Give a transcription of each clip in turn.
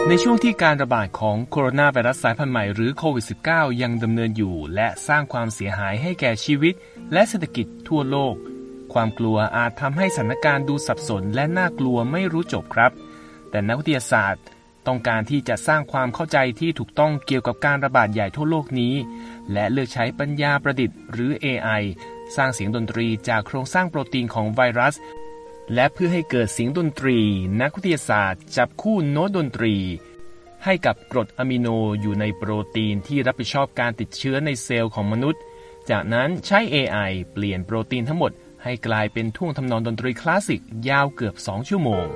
ในช่วงที่การระบาดของโคโรนาไวรัสสายพันธุ์ใหม่หรือโควิด -19 ยังดำเนินอยู่และสร้างความเสียหายให้แก่ชีวิตและเศรษฐกิจทั่วโลกความกลัวอาจทำให้สถานการณ์ดูสับสนและน่ากลัวไม่รู้จบครับแต่นักวิทยาศาสตร์ต้องการที่จะสร้างความเข้าใจที่ถูกต้องเกี่ยวกับการระบาดใหญ่ทั่วโลกนี้และเลือกใช้ปัญญาประดิษฐ์หรือ AI สร้างเสียงดนตรีจากโครงสร้างโปรตีนของไวรัสและเพื่อให้เกิดเสียงดนตรีนักวิทยาศาสตร์จับคู่โน้ตดนตรีให้กับกรดอะมิโนอยู่ในโปรตีนที่รับผิดชอบการติดเชื้อในเซลล์ของมนุษย์จากนั้นใช้ AI เปลี่ยนโปรตีนทั้งหมดให้กลายเป็นท่วงทำนองดนตรีคลาสสิกยาวเกือบ2 ชั่วโมง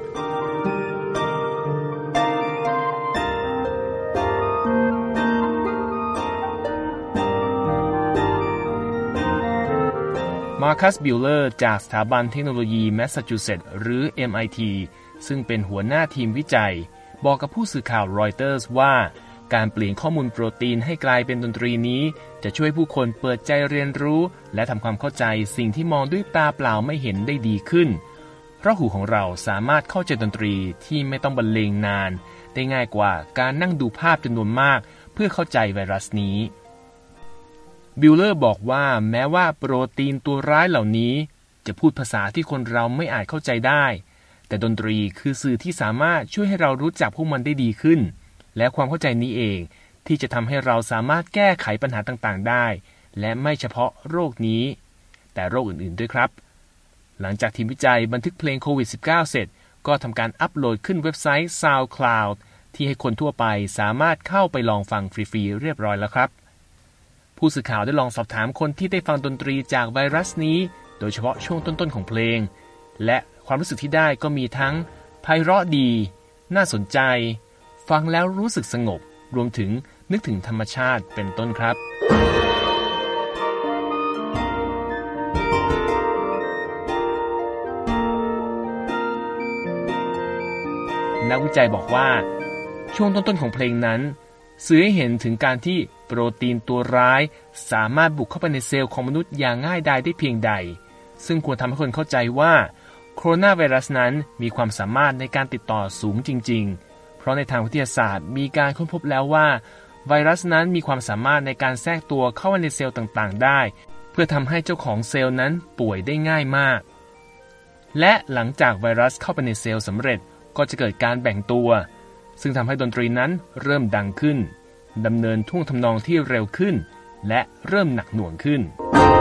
มาร์คัส บิลเลอร์จากสถาบันเทคโนโลยีแมสซาชูเซตส์หรือ MIT ซึ่งเป็นหัวหน้าทีมวิจัยบอกกับผู้สื่อข่าวรอยเตอร์สว่าการเปลี่ยนข้อมูลโปรตีนให้กลายเป็นดนตรีนี้จะช่วยผู้คนเปิดใจเรียนรู้และทำความเข้าใจสิ่งที่มองด้วยตาเปล่าไม่เห็นได้ดีขึ้นเพราะหูของเราสามารถเข้าใจดนตรีที่ไม่ต้องบรรเลงนานได้ง่ายกว่าการนั่งดูภาพจำนวนมากเพื่อเข้าใจไวรัสนี้บิลเลอร์บอกว่าแม้ว่าโปรตีนตัวร้ายเหล่านี้จะพูดภาษาที่คนเราไม่อาจเข้าใจได้แต่ดนตรีคือสื่อที่สามารถช่วยให้เรารู้จักพวกมันได้ดีขึ้นและความเข้าใจนี้เองที่จะทำให้เราสามารถแก้ไขปัญหาต่างๆได้และไม่เฉพาะโรคนี้แต่โรคอื่นๆด้วยครับหลังจากทีมวิจัยบันทึกเพลงโควิด -19 เสร็จก็ทำการอัปโหลดขึ้นเว็บไซต์ SoundCloud ที่ให้คนทั่วไปสามารถเข้าไปลองฟังฟรีๆเรียบร้อยแล้วครับผู้สื่อข่าวได้ลองสอบถามคนที่ได้ฟังดนตรีจากไวรัสนี้โดยเฉพาะช่วงต้นๆของเพลงและความรู้สึกที่ได้ก็มีทั้งไพเราะดีน่าสนใจฟังแล้วรู้สึกสงบรวมถึงนึกถึงธรรมชาติเป็นต้นครับนักวิจัยบอกว่าช่วงต้นๆของเพลงนั้นสื่อให้เห็นถึงการที่โปรตีนตัวร้ายสามารถบุกเข้าไปในเซลล์ของมนุษย์อย่างง่ายดายได้เพียงใดซึ่งควรทำให้คนเข้าใจว่าโคโรนาไวรัสนั้นมีความสามารถในการติดต่อสูงจริงๆเพราะในทางวิทยาศาสตร์มีการค้นพบแล้วว่าไวรัสนั้นมีความสามารถในการแทรกตัวเข้าในเซลล์ต่างๆได้เพื่อทำให้เจ้าของเซลล์นั้นป่วยได้ง่ายมากและหลังจากไวรัสเข้าไปในเซลล์สำเร็จก็จะเกิดการแบ่งตัวซึ่งทำให้ดนตรีนั้นเริ่มดังขึ้นดำเนินท่วงทำนองที่เร็วขึ้นและเริ่มหนักหน่วงขึ้น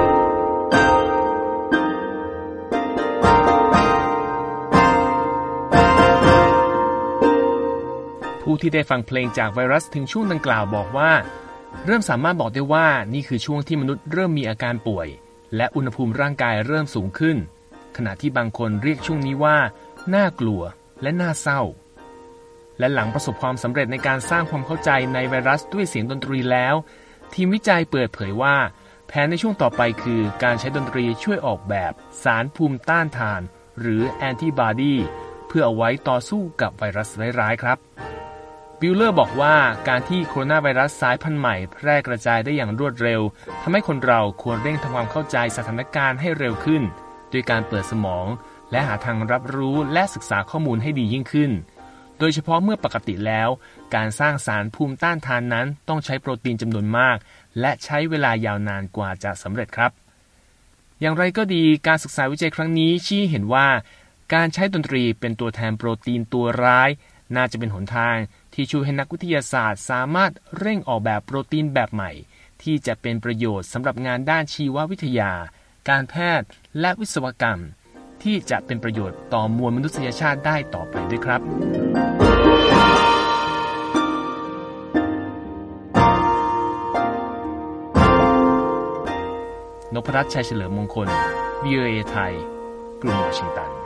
ผู้ที่ได้ฟังเพลงจากไวรัสถึงช่วงดังกล่าวบอกว่าเริ่มสามารถบอกได้ว่านี่คือช่วงที่มนุษย์เริ่มมีอาการป่วยและอุณหภูมิร่างกายเริ่มสูงขึ้นขณะที่บางคนเรียกช่วงนี้ว่าน่ากลัวและน่าเศร้าและหลังประสบความสำเร็จในการสร้างความเข้าใจในไวรัสด้วยเสียงดนตรีแล้วทีมวิจัยเปิดเผยว่าแผนในช่วงต่อไปคือการใช้ดนตรีช่วยออกแบบสารภูมิต้านทานหรือแอนติบอดีเพื่อเอาไว้ต่อสู้กับไวรัสร้ายๆครับบิลเลอร์บอกว่าการที่โคโรนาไวรัสสายพันธุ์ใหม่แพร่กระจายได้อย่างรวดเร็วทำให้คนเราควรเร่งทำความเข้าใจสถานการณ์ให้เร็วขึ้นด้วยการเปิดสมองและหาทางรับรู้และศึกษาข้อมูลให้ดียิ่งขึ้นโดยเฉพาะเมื่อปกติแล้วการสร้างสารภูมิต้านทานนั้นต้องใช้โปรตีนจำนวนมากและใช้เวลายาวนานกว่าจะสำเร็จครับอย่างไรก็ดีการศึกษาวิจัยครั้งนี้ชี้เห็นว่าการใช้ดนตรีเป็นตัวแทนโปรตีนตัวร้ายน่าจะเป็นหนทางที่ช่วยให้นักวิทยาศาสตร์สามารถเร่งออกแบบโปรตีนแบบใหม่ที่จะเป็นประโยชน์สำหรับงานด้านชีววิทยาการแพทย์และวิศวกรรมที่จะเป็นประโยชน์ต่อมวลมนุษยชาติได้ต่อไปด้วยครับนพรัตน์ ชัยเฉลิมมงคล VOA ไทยกรุงวอชิงตัน